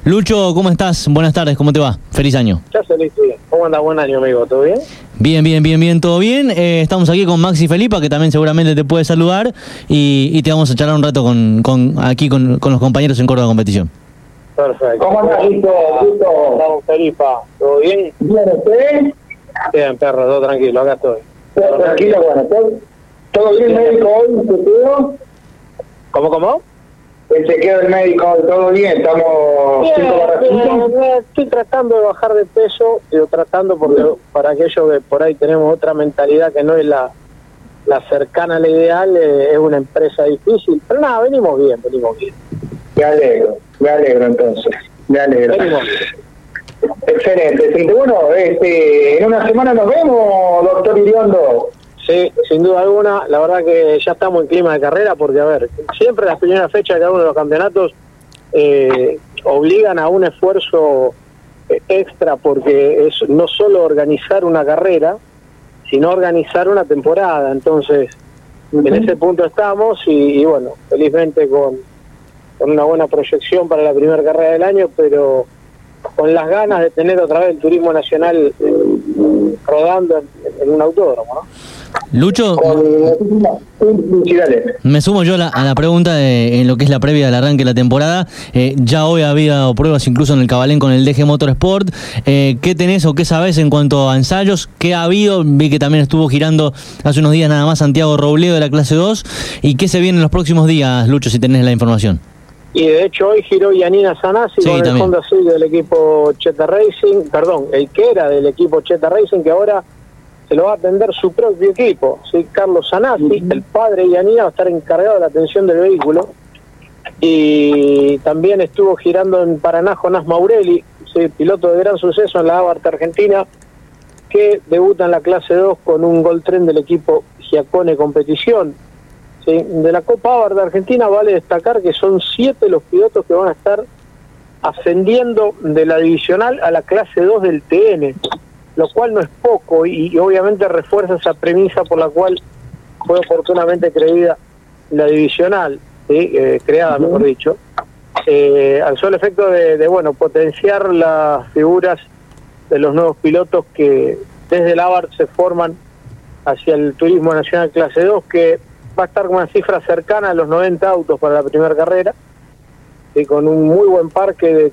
Lucho, ¿cómo estás? Buenas tardes, ¿cómo te va? Feliz año. Ya feliz día. ¿Cómo anda? Buen año, amigo. ¿Todo bien? Bien, todo bien. Estamos aquí con Maxi Felipa, que también seguramente te puede saludar, y te vamos a charlar un rato con los compañeros en Córdoba Competición. Perfecto. ¿Cómo andás, Lito? Estamos, Felipa. ¿Todo bien? ¿Bien usted? Bien, perro, todo tranquilo, acá estoy. ¿Todo tranquilo? Bueno, ¿todo bien, médico, hoy? ¿El chequeo? ¿Cómo? El chequeo del médico, todo bien, estamos... Bien, estoy tratando de bajar de peso, porque para aquellos que por ahí tenemos otra mentalidad que no es la cercana a la ideal, es una empresa difícil, pero nada, venimos bien. Me alegro entonces, Venimos bien. Excelente. Bueno, en una semana nos vemos, doctor Iriondo. Sí, sin duda alguna, la verdad que ya estamos en clima de carrera, porque a ver, siempre las primeras fechas de cada uno de los campeonatos obligan a un esfuerzo extra, porque es no solo organizar una carrera, sino organizar una temporada. Entonces, en ese punto estamos y bueno, felizmente con una buena proyección para la primera carrera del año, pero con las ganas de tener otra vez el turismo nacional rodando en un autódromo, ¿no? Lucho, me sumo yo a la pregunta en lo que es la previa del arranque de la temporada. Ya hoy ha habido pruebas incluso en el Cabalén con el DG Motorsport. ¿Qué tenés o qué sabés en cuanto a ensayos? ¿Qué ha habido? Vi que también estuvo girando hace unos días nada más Santiago Robledo de la clase 2. ¿Y qué se viene en los próximos días, Lucho, si tenés la información? Y de hecho hoy giró Yanina Sanasi con el Honda Civic del equipo Cheta Racing, el que era del equipo Cheta Racing, que ahora se lo va a atender su propio equipo, ¿sí? Carlos Sanasi, el padre de Yanina, va a estar encargado de la atención del vehículo. Y también estuvo girando en Paraná Jonás Maurelli, ¿sí? Piloto de gran suceso en la Abarth Argentina, que debuta en la clase 2 con un Gol Tren del equipo Giacone Competición. ¿Sí? De la Copa Abarth Argentina vale destacar que son 7 los pilotos que van a estar ascendiendo de la divisional a la clase 2 del TN, lo cual no es poco y obviamente refuerza esa premisa por la cual fue oportunamente creada la divisional, ¿sí? Creada, mejor dicho, al solo efecto de potenciar las figuras de los nuevos pilotos que desde el Abarth se forman hacia el Turismo Nacional clase 2, que va a estar con una cifra cercana a los 90 autos para la primera carrera, y con un muy buen parque de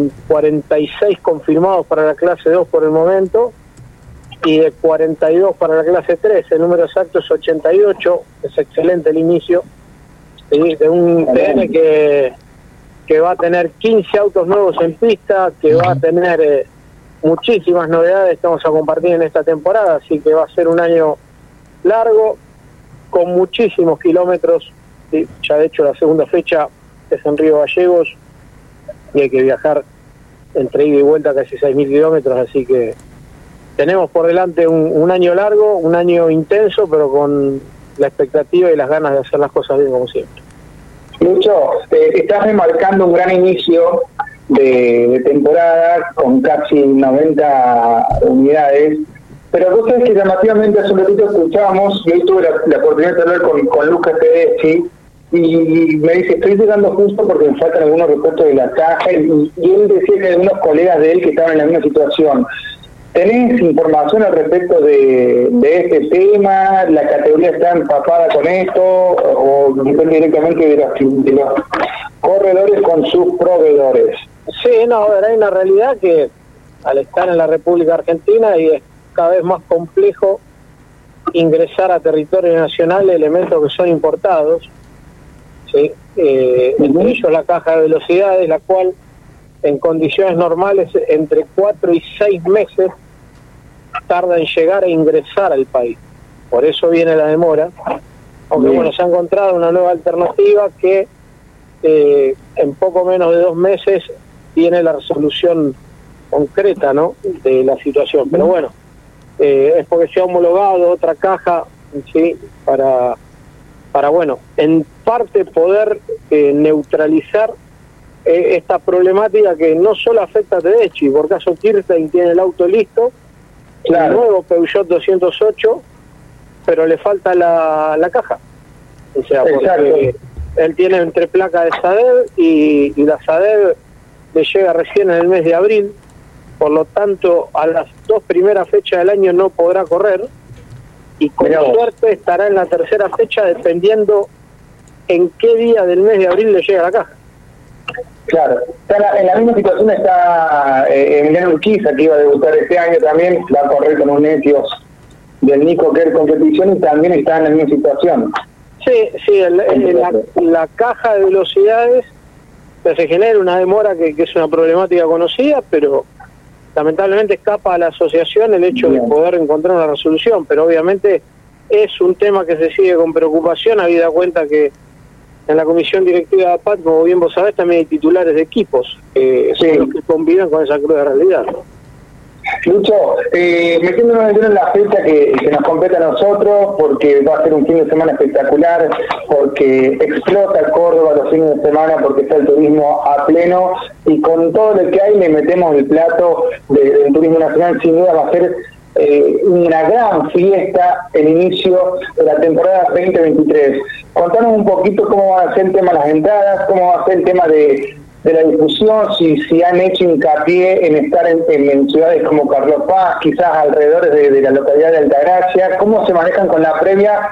46 confirmados para la clase 2 por el momento, y de 42 para la clase 3, el número exacto es 88, es excelente el inicio, ¿sí? De un TN que va a tener 15 autos nuevos en pista, que va a tener muchísimas novedades que vamos a compartir en esta temporada, así que va a ser un año largo, con muchísimos kilómetros, ¿sí? Ya de hecho la segunda fecha es en Río Gallegos y hay que viajar entre ida y vuelta casi 6.000 kilómetros, así que tenemos por delante un año largo, un año intenso, pero con la expectativa y las ganas de hacer las cosas bien como siempre. Lucho, estás remarcando un gran inicio de temporada con casi 90 unidades, pero vos sabés que llamativamente hace un ratito escuchábamos, y hoy tuve la oportunidad de hablar con Lucas Tedeschi, y me dice, estoy llegando justo porque me faltan algunos repuestos de la caja, y él decía que algunos colegas de él que estaban en la misma situación. ¿Tenés información al respecto de este tema? ¿La categoría está empapada con esto? ¿O depende directamente de los corredores con sus proveedores? Sí, no, a ver, hay una realidad que al estar en la República Argentina y es cada vez más complejo ingresar a territorio nacional elementos que son importados, ¿sí? Entre ellos la caja de velocidades, la cual en condiciones normales entre 4 y 6 meses tarda en llegar a ingresar al país. Por eso viene la demora, aunque bueno, se ha encontrado una nueva alternativa que en poco menos de 2 meses tiene la resolución concreta, ¿no?, de la situación. Pero bueno, es porque se ha homologado otra caja, ¿sí?, para bueno, en parte poder neutralizar esta problemática que no solo afecta a Tedeschi. Por caso Kirstein tiene el auto listo, claro, el nuevo Peugeot 208, pero le falta la caja. O sea, porque él tiene entre placa de SADEV y la SADEV le llega recién en el mes de abril, por lo tanto a las 2 primeras fechas del año no podrá correr, y con suerte estará en la tercera fecha dependiendo en qué día del mes de abril le llega la caja. Claro, en la misma situación está Emiliano Urquiza, que iba a debutar este año también, va a correr con un Netios del Nico Kerr Competición, y también está en la misma situación. Sí, la caja de velocidades se genera una demora que es una problemática conocida, pero lamentablemente escapa a la asociación el hecho de poder encontrar una resolución, pero obviamente es un tema que se sigue con preocupación, habida cuenta que en la comisión directiva de APAT, como bien vos sabés, también hay titulares de equipos son los que conviven con esa cruda realidad. Lucho, metiéndonos en la fecha que nos compete a nosotros, porque va a ser un fin de semana espectacular, porque explota Córdoba los fines de semana, porque está el turismo a pleno, y con todo lo que hay le metemos el plato del turismo nacional. Sin duda va a ser una gran fiesta el inicio de la temporada 2023. Contanos un poquito cómo va a ser el tema de las entradas, cómo va a ser el tema de la difusión, si han hecho hincapié en estar en ciudades como Carlos Paz, quizás alrededor de la localidad de Altagracia, cómo se manejan con la previa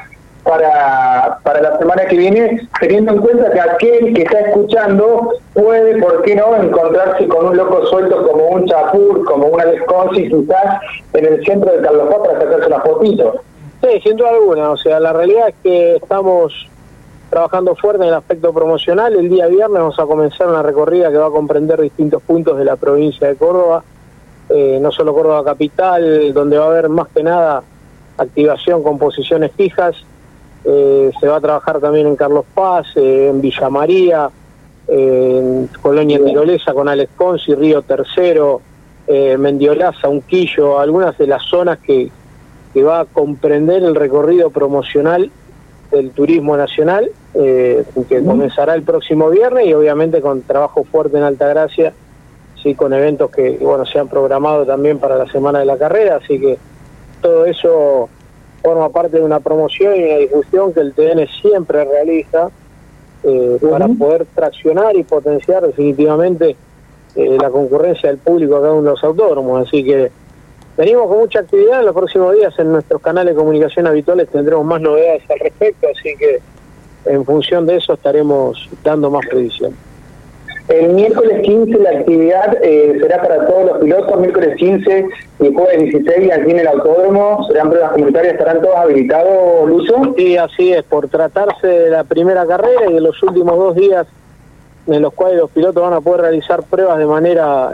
para la semana que viene, teniendo en cuenta que aquel que está escuchando puede, ¿por qué no?, encontrarse con un loco suelto como un Chapur, como una Lesconsi, quizás en el centro de Carlos Paz para sacarse una fotito. Sí, sin duda alguna, o sea, la realidad es que estamos trabajando fuerte en el aspecto promocional. El día viernes vamos a comenzar una recorrida que va a comprender distintos puntos de la provincia de Córdoba, no solo Córdoba capital, donde va a haber más que nada activación con posiciones fijas. Se va a trabajar también en Carlos Paz, en Villa María, en Colonia Tirolesa con Alex Conci, Río Tercero, Mendiolaza, Unquillo, algunas de las zonas que va a comprender el recorrido promocional del turismo nacional, que comenzará el próximo viernes, y obviamente con trabajo fuerte en Altagracia, sí, con eventos que se han programado también para la semana de la carrera, así que todo eso forma parte de una promoción y una difusión que el TN siempre realiza para poder traccionar y potenciar definitivamente la concurrencia del público a cada uno de los autódromos. Así que venimos con mucha actividad. En los próximos días en nuestros canales de comunicación habituales tendremos más novedades al respecto, así que en función de eso estaremos dando más predicción. El miércoles 15 la actividad será para todos los pilotos, miércoles 15 y jueves 16 aquí en el autódromo, serán pruebas comunitarias, ¿estarán todos habilitados, Lucho? Sí, así es, por tratarse de la primera carrera y de los últimos 2 días en los cuales los pilotos van a poder realizar pruebas de manera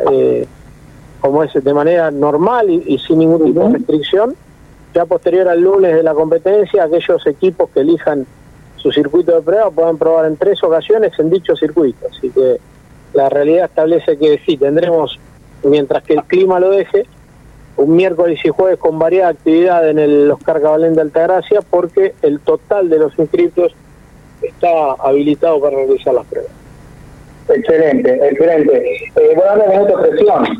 de manera normal y sin ningún tipo de restricción. Ya posterior al lunes de la competencia, aquellos equipos que elijan su circuito de prueba puedan probar en 3 ocasiones en dicho circuito, así que la realidad establece que sí, tendremos, mientras que el clima lo deje, un miércoles y jueves con variada actividad en el Oscar Cabalén de Altagracia, porque el total de los inscritos está habilitado para realizar las pruebas. Excelente. Voy a darle minuto de presión.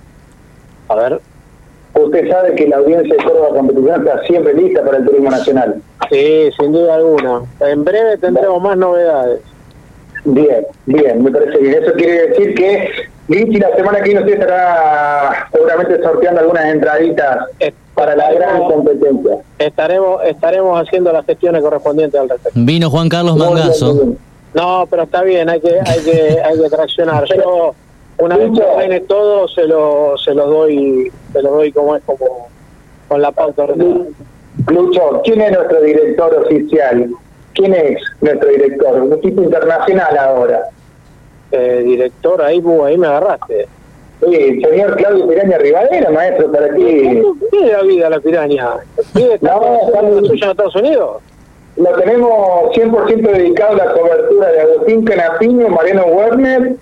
A ver. Usted sabe que la audiencia de Córdoba Competición está siempre lista para el turismo nacional. Sí, sin duda alguna. En breve tendremos más novedades. Bien, me parece bien. Eso quiere decir que Vinci la semana que viene usted estará seguramente sorteando algunas entraditas para la gran competencia. Estaremos haciendo las gestiones correspondientes al respecto. Vino Juan Carlos Mangazo. No, pero está bien, hay que traccionar. Yo una vez que viene todo se los doy como con la pauta. Lucho, ¿quién es nuestro director oficial? ¿Quién es nuestro director? Un equipo internacional ahora. Director, ahí me agarraste. Sí, señor Claudio Piraña Rivadera, maestro, para ti. ¿Qué es la vida la Piraña? ¿Está en Estados Unidos? Lo tenemos 100% dedicado a la cobertura de Agustín Canapiño, Mariano Werner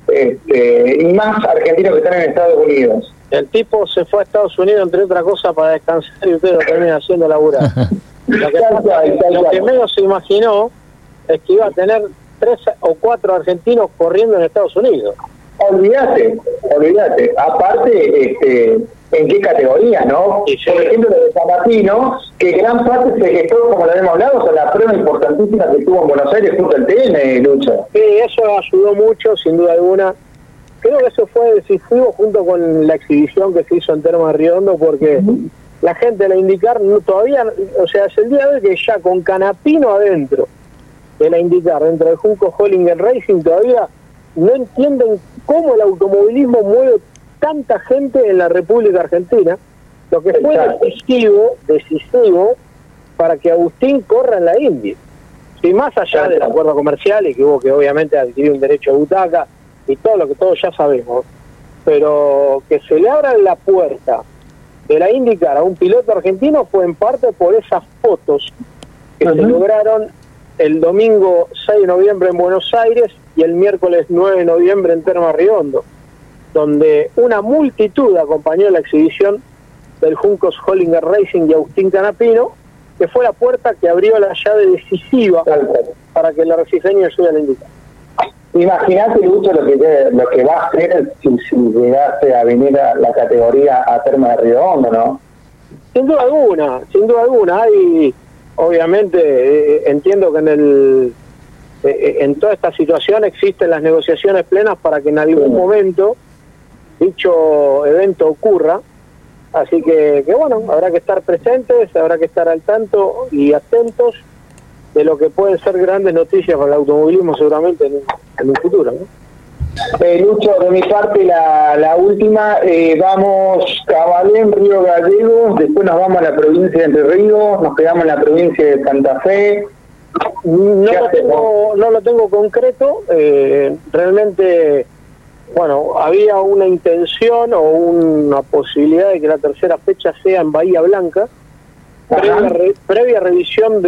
y más argentinos que están en Estados Unidos. El tipo se fue a Estados Unidos, entre otras cosas, para descansar, y usted lo termina haciendo laburar. Lo que menos se imaginó es que iba a tener 3 o 4 argentinos corriendo en Estados Unidos. Olvídate. Aparte, ¿en qué categoría, no? Sí. Por ejemplo, lo de San Martino, que gran parte se gestó, como lo habíamos hablado, o la prueba importantísima que tuvo en Buenos Aires junto al TN, Lucho. Sí, eso ayudó mucho, sin duda alguna. creo que eso fue decisivo junto con la exhibición que se hizo en Termas de Riondo, porque la gente de la IndyCar todavía, o sea, es el día de hoy que ya con Canapino adentro de la IndyCar, dentro del Junco Hollinger Racing, todavía no entienden cómo el automovilismo mueve tanta gente en la República Argentina, lo que fue decisivo para que Agustín corra en la Indy. Y más allá del acuerdo comercial y que hubo que obviamente adquirir un derecho de butaca y todo lo que todos ya sabemos, pero que se le abra la puerta de la IndyCar a un piloto argentino fue en parte por esas fotos que se lograron el domingo 6 de noviembre en Buenos Aires y el miércoles 9 de noviembre en Termas de Riondo, donde una multitud acompañó la exhibición del Juncos Hollinger Racing y Agustín Canapino, que fue la puerta que abrió la llave decisiva para que el arrecifeño llegue a la IndyCar. Imagínate, Lucho, lo que va a hacer si llegase a venir a la categoría a Termas de Riondo, ¿no? Sin duda alguna. Hay, obviamente, entiendo que en toda esta situación existen las negociaciones plenas para que en algún momento dicho evento ocurra. Así que bueno, habrá que estar presentes, habrá que estar al tanto y atentos de lo que pueden ser grandes noticias para el automovilismo seguramente en un futuro, ¿no? Lucho, de mi parte la última, vamos Cabalén, Río Gallegos, después nos vamos a la provincia de Entre Ríos, nos quedamos en la provincia de Santa Fe. No lo tengo concreto, realmente, bueno, había una intención o una posibilidad de que la tercera fecha sea en Bahía Blanca, previa revisión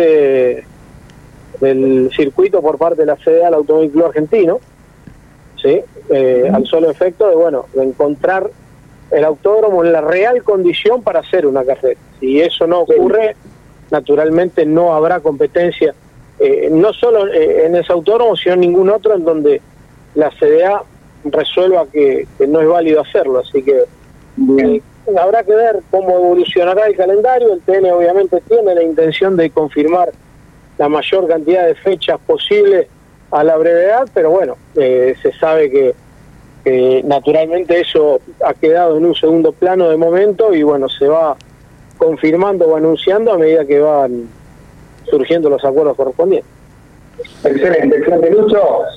del circuito por parte de la CDA del Automóvil Club Argentino, ¿sí? Al solo efecto de encontrar el autódromo en la real condición para hacer una carrera. Si eso no ocurre, naturalmente no habrá competencia, no solo en ese autódromo, sino en ningún otro en donde la CDA resuelva que no es válido hacerlo. Así que habrá que ver cómo evolucionará el calendario. El TN obviamente tiene la intención de confirmar la mayor cantidad de fechas posible a la brevedad, pero bueno, se sabe que naturalmente eso ha quedado en un segundo plano de momento y bueno, se va confirmando o anunciando a medida que van surgiendo los acuerdos correspondientes. Excelente, Lucho.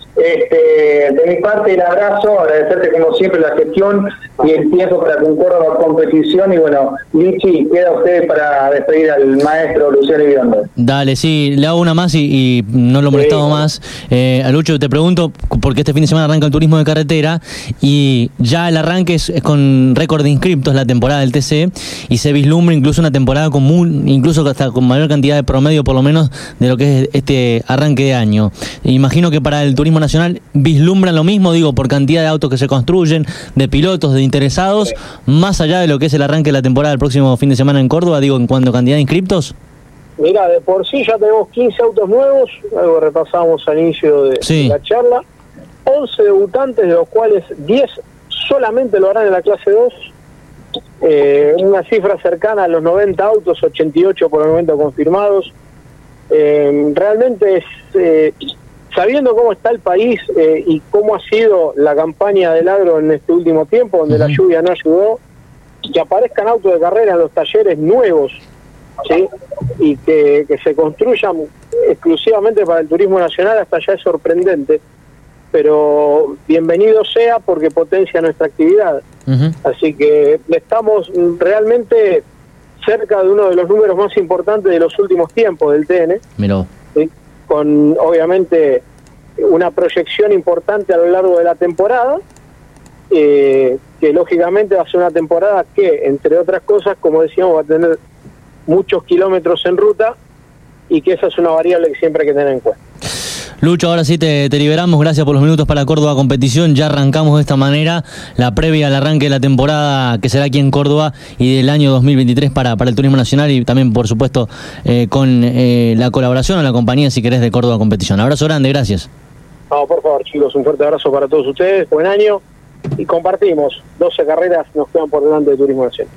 De mi parte el abrazo, agradecerte como siempre la gestión y el tiempo para que Córdoba competición y bueno, Lichi, queda usted para despedir al maestro Luciano Ibiondo. Dale, sí, le hago una más y no lo molestamos más. A Lucho te pregunto, porque este fin de semana arranca el turismo de carretera y ya el arranque es con récord de inscriptos la temporada del TC y se vislumbra incluso una temporada común, incluso hasta con mayor cantidad de promedio por lo menos de lo que es este arranque de año. Imagino que para el turismo nacional vislumbran lo mismo, digo, por cantidad de autos que se construyen, de pilotos, de interesados, más allá de lo que es el arranque de la temporada del próximo fin de semana en Córdoba, digo, en cuanto a cantidad de inscriptos. Mira, de por sí ya tenemos 15 autos nuevos, algo repasamos al inicio de la charla, 11 debutantes, de los cuales 10 solamente lo harán en la clase 2, una cifra cercana a los 90 autos, 88 por el momento confirmados. Realmente es, sabiendo cómo está el país y cómo ha sido la campaña del agro en este último tiempo, donde la lluvia no ayudó, que aparezcan autos de carrera en los talleres nuevos, ¿sí? Y que se construyan exclusivamente para el turismo nacional, hasta allá es sorprendente, pero bienvenido sea porque potencia nuestra actividad. Así que estamos realmente cerca de uno de los números más importantes de los últimos tiempos del TN, ¿sí? Con obviamente una proyección importante a lo largo de la temporada, que lógicamente va a ser una temporada que, entre otras cosas, como decíamos, va a tener muchos kilómetros en ruta y que esa es una variable que siempre hay que tener en cuenta. Lucho, ahora sí te liberamos, gracias por los minutos para Córdoba Competición, ya arrancamos de esta manera la previa al arranque de la temporada que será aquí en Córdoba y del año 2023 para el turismo nacional y también por supuesto con la colaboración o la compañía, si querés, de Córdoba Competición. Abrazo grande, gracias. No, por favor chicos, un fuerte abrazo para todos ustedes, buen año y compartimos, 12 carreras nos quedan por delante de turismo nacional.